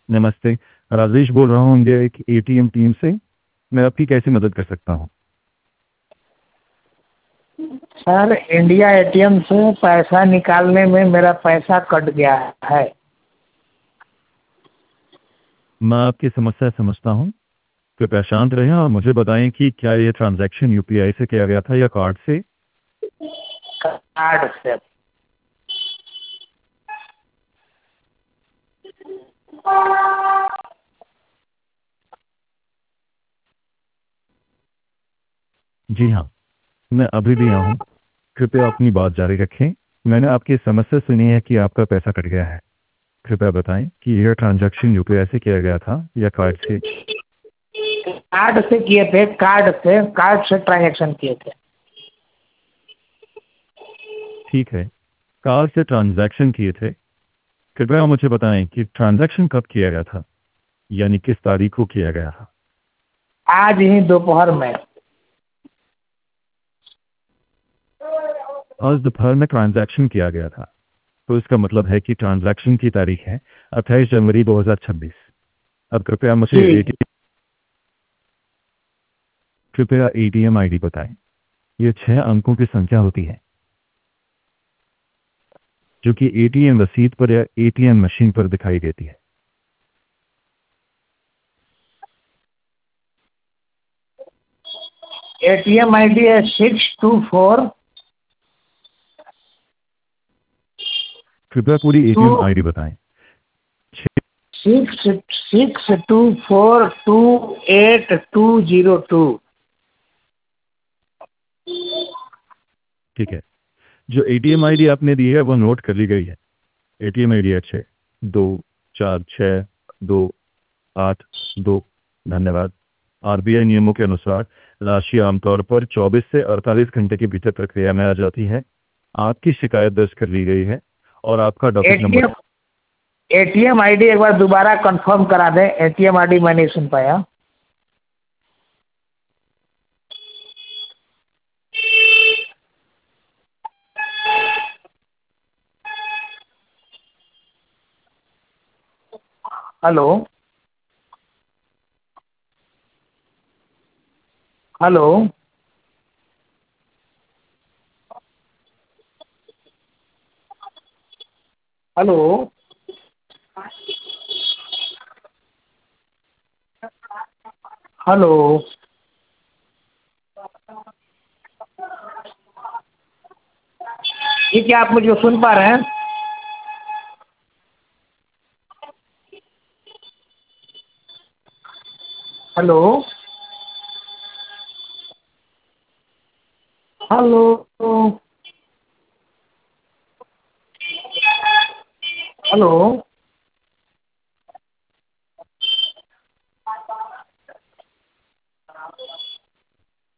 नमस्ते। राजेश बोल रहा हूँ इंडिया एक एटीएम टीम से। मैं आपकी कैसे मदद कर सकता हूँ? सर, इंडिया एटीएम से पैसा निकालने में मेरा पैसा कट गया है। मैं आपकी समस्या समझता हूँ। कृपया शांत रहें और मुझे बताएं कि क्या ये ट्रांजैक्शन यूपीआई से किया गया था या कार्ड से? कार्ड से। जी हाँ, मैं अभी भी यहाँ हूँ। कृपया अपनी बात जारी रखें। मैंने आपकी समस्या सुनी है कि आपका पैसा कट गया है। कृपया बताएं कि यह ट्रांजैक्शन यूपीआई से किया गया था या कार्ड से? कार्ड से किए थे, कार्ड से ट्रांजेक्शन किए थे। ठीक है, कार्ड से ट्रांजैक्शन किए थे। कृपया मुझे बताएं कि ट्रांजैक्शन कब किया गया था, यानी किस तारीख को किया गया था? आज ही दोपहर में। आज दोपहर में ट्रांजैक्शन किया गया था, तो इसका मतलब है कि ट्रांजैक्शन की तारीख है 28 जनवरी 2026। अब जी। कृपया एटीएम आईडी बताएं। ये 6 अंकों की संख्या होती है जो कि एटीएम रसीद पर या एटीएम मशीन पर दिखाई देती है। एटीएम आईडी है 624 कृपया पूरी टू एटीएम आईडी बताएं। 62428 202। ठीक है, जो एटीएम आईडी आपने दी है वो नोट कर ली गई है। एटीएम आईडी है 624628 2। धन्यवाद। आरबीआई नियमों के अनुसार राशि आमतौर पर 24 से 48 घंटे के भीतर प्रक्रिया में आ जाती है। आपकी शिकायत दर्ज कर ली गई है और आपका docket number. ATM ATM ID एक बार दोबारा कंफर्म करा दें। एटीएम आईडी मैं नहीं सुन पाया। हेलो। हेलो। हेलो। हेलो। ये क्या आप मुझे सुन पा रहे हैं? हेलो। हेलो। हेलो।